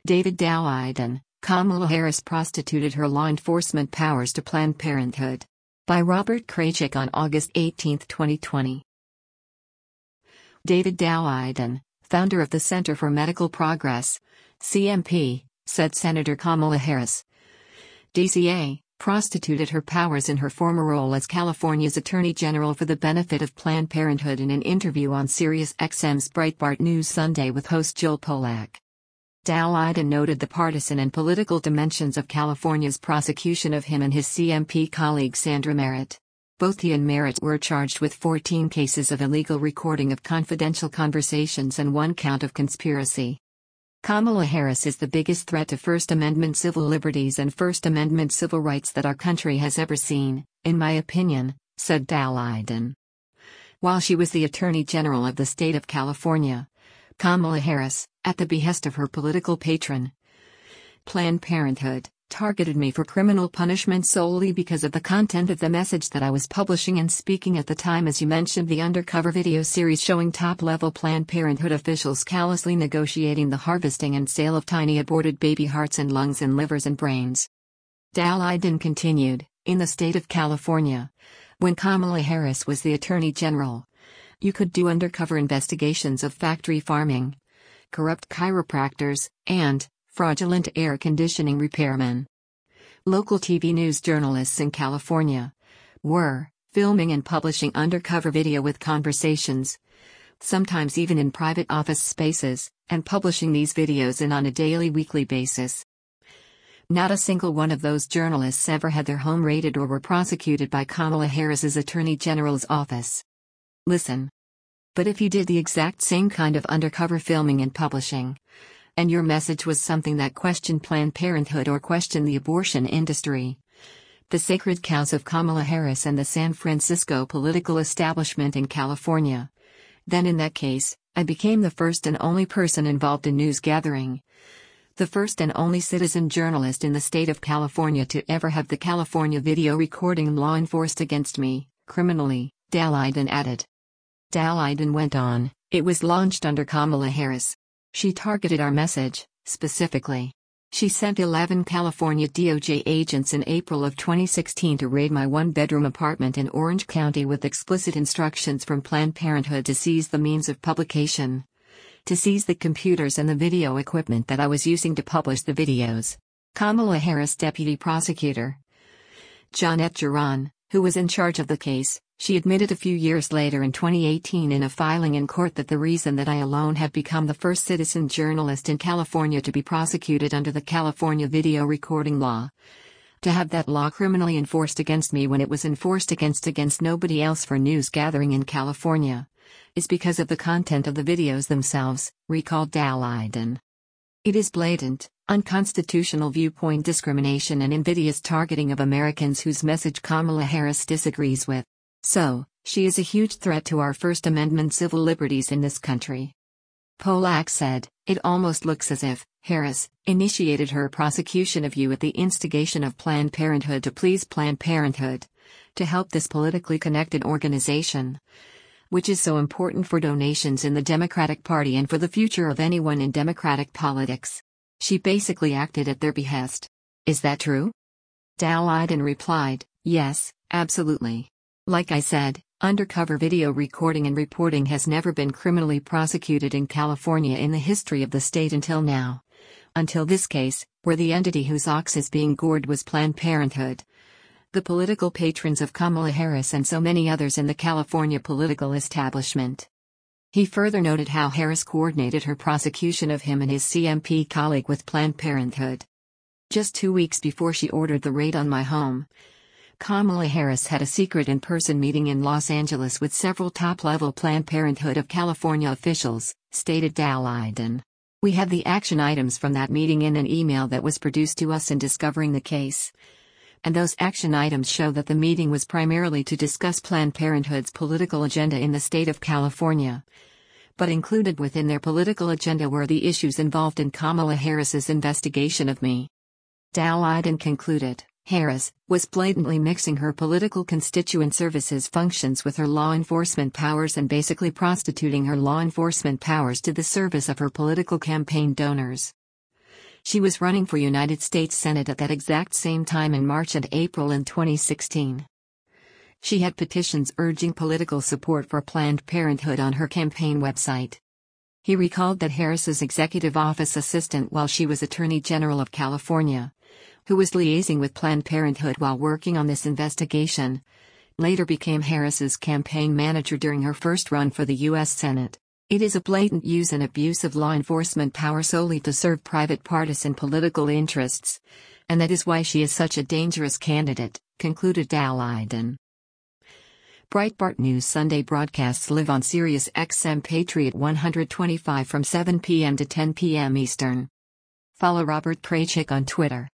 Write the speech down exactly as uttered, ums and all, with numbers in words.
David Daleiden, Kamala Harris prostituted her law enforcement powers to Planned Parenthood. By Robert Krajcik on August eighteenth, twenty twenty. David Daleiden, founder of the Center for Medical Progress, C M P, said Senator Kamala Harris, D C A, prostituted her powers in her former role as California's Attorney General for the benefit of Planned Parenthood in an interview on Sirius X M's Breitbart News Sunday with host Jill Pollack. Daleiden noted the partisan and political dimensions of California's prosecution of him and his C M P colleague Sandra Merritt. Both he and Merritt were charged with fourteen cases of illegal recording of confidential conversations and one count of conspiracy. Kamala Harris is the biggest threat to First Amendment civil liberties and First Amendment civil rights that our country has ever seen, in my opinion, said Daleiden. While she was the Attorney General of the state of California, Kamala Harris, at the behest of her political patron, Planned Parenthood, targeted me for criminal punishment solely because of the content of the message that I was publishing and speaking at the time, as you mentioned the undercover video series showing top-level Planned Parenthood officials callously negotiating the harvesting and sale of tiny aborted baby hearts and lungs and livers and brains. Daleiden continued, in the state of California, when Kamala Harris was the Attorney General, you could do undercover investigations of factory farming, corrupt chiropractors, and fraudulent air conditioning repairmen. Local T V news journalists in California were filming and publishing undercover video with conversations, sometimes even in private office spaces, and publishing these videos in on a daily, weekly basis. Not a single one of those journalists ever had their home raided or were prosecuted by Kamala Harris's Attorney General's office. Listen. But if you did the exact same kind of undercover filming and publishing, and your message was something that questioned Planned Parenthood or questioned the abortion industry, the sacred cows of Kamala Harris and the San Francisco political establishment in California, then in that case, I became the first and only person involved in news gathering, the first and only citizen journalist in the state of California to ever have the California video recording law enforced against me, criminally, Daleiden added. Daleiden went on, it was launched under Kamala Harris. She targeted our message, specifically. She sent eleven California D O J agents in April of twenty sixteen to raid my one-bedroom apartment in Orange County with explicit instructions from Planned Parenthood to seize the means of publication, to seize the computers and the video equipment that I was using to publish the videos. Kamala Harris Deputy Prosecutor Jeanette Geron, who was in charge of the case, she admitted a few years later in twenty eighteen in a filing in court that the reason that I alone have become the first citizen journalist in California to be prosecuted under the California video recording law, to have that law criminally enforced against me when it was enforced against against nobody else for news gathering in California, is because of the content of the videos themselves, recalled Daleiden. It is blatant, unconstitutional viewpoint discrimination and invidious targeting of Americans whose message Kamala Harris disagrees with. So, she is a huge threat to our First Amendment civil liberties in this country. Pollack said, it almost looks as if Harris initiated her prosecution of you at the instigation of Planned Parenthood to please Planned Parenthood, to help this politically connected organization, which is so important for donations in the Democratic Party and for the future of anyone in Democratic politics. She basically acted at their behest. Is that true? Daleiden replied, yes, absolutely. Like I said, undercover video recording and reporting has never been criminally prosecuted in California in the history of the state until now. Until this case, where the entity whose ox is being gored was Planned Parenthood, the political patrons of Kamala Harris and so many others in the California political establishment. He further noted how Harris coordinated her prosecution of him and his C M P colleague with Planned Parenthood. Just two weeks before she ordered the raid on my home, Kamala Harris had a secret in-person meeting in Los Angeles with several top-level Planned Parenthood of California officials, stated Daleiden. We have the action items from that meeting in an email that was produced to us in discovering the case. And those action items show that the meeting was primarily to discuss Planned Parenthood's political agenda in the state of California. But included within their political agenda were the issues involved in Kamala Harris's investigation of me. Daleiden concluded, Harris was blatantly mixing her political constituent services functions with her law enforcement powers and basically prostituting her law enforcement powers to the service of her political campaign donors. She was running for United States Senate at that exact same time in March and April in twenty sixteen. She had petitions urging political support for Planned Parenthood on her campaign website. He recalled that Harris's executive office assistant while she was Attorney General of California, who was liaising with Planned Parenthood while working on this investigation, later became Harris's campaign manager during her first run for the U S Senate. It is a blatant use and abuse of law enforcement power solely to serve private partisan political interests, and that is why she is such a dangerous candidate, concluded Daleiden. Breitbart News Sunday broadcasts live on Sirius X M Patriot one twenty-five from seven p m to ten p m Eastern. Follow Robert Kraychik on Twitter.